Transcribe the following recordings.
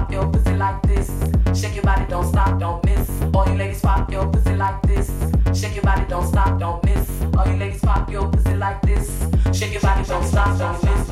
pop your pussy like this. Shake your body, don't stop, don't miss. All you ladies pop your pussy like this. Shake your body, don't stop, don't miss. All you ladies pop your pussy like this. Shake your body, don't stop, don't miss.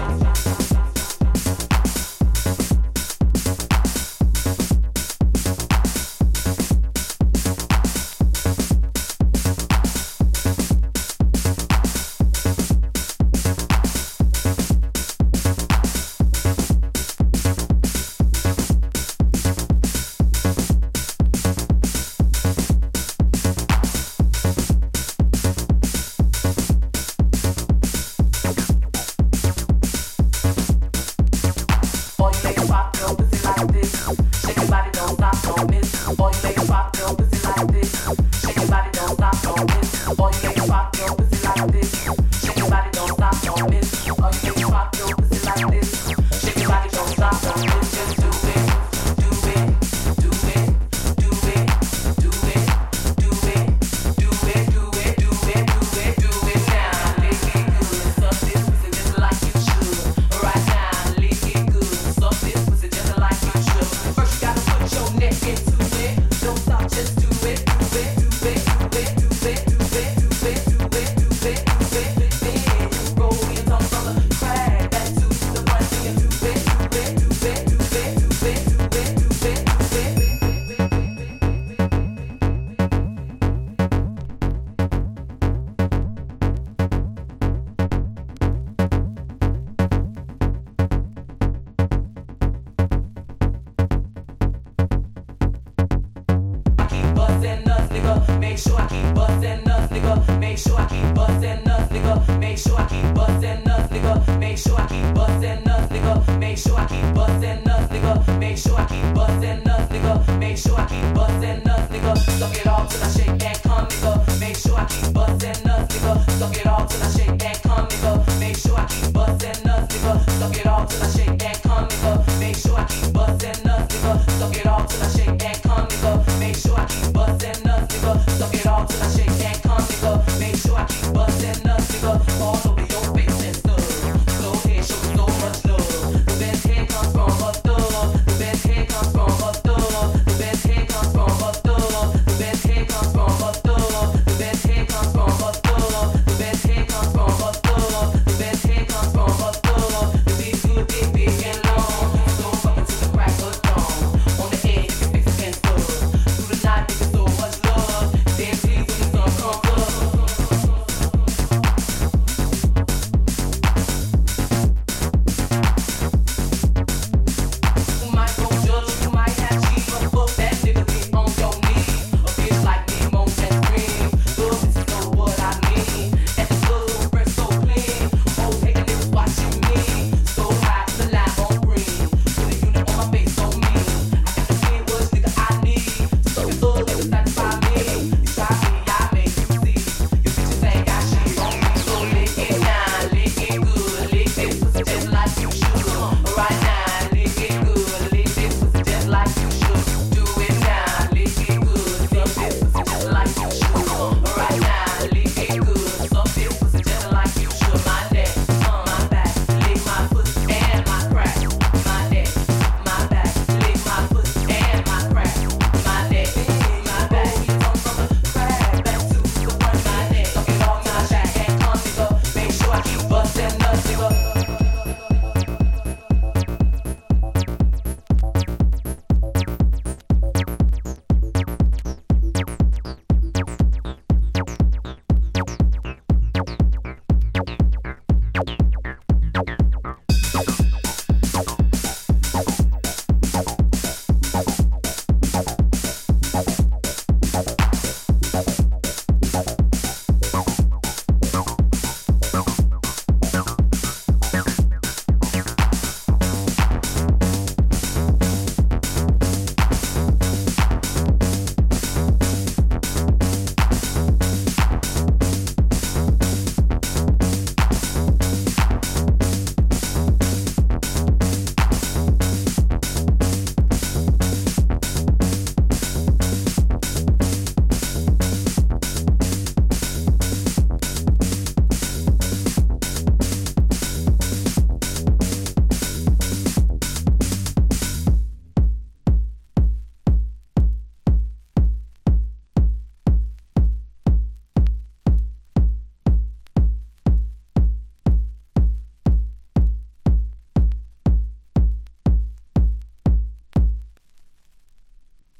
Make sure I keep bustin' us, nigga. Make sure I keep bustin' us, nigga. Make sure I keep bustin' us, nigga. Make sure I keep bustin' us, nigga. Make sure I keep bustin' us, nigga. Make sure I keep bustin' us, nigga. Make sure I keep bustin' us, nigga. Suck it all till I shake and come, nigga. Make sure I keep bustin' us, nigga. Suck it all till I shake and come, nigga. Make sure I keep bustin' us, nigga. Suck it all till I shake and come, nigga. Make sure I keep bustin' us, nigga. Suck it all till I shake.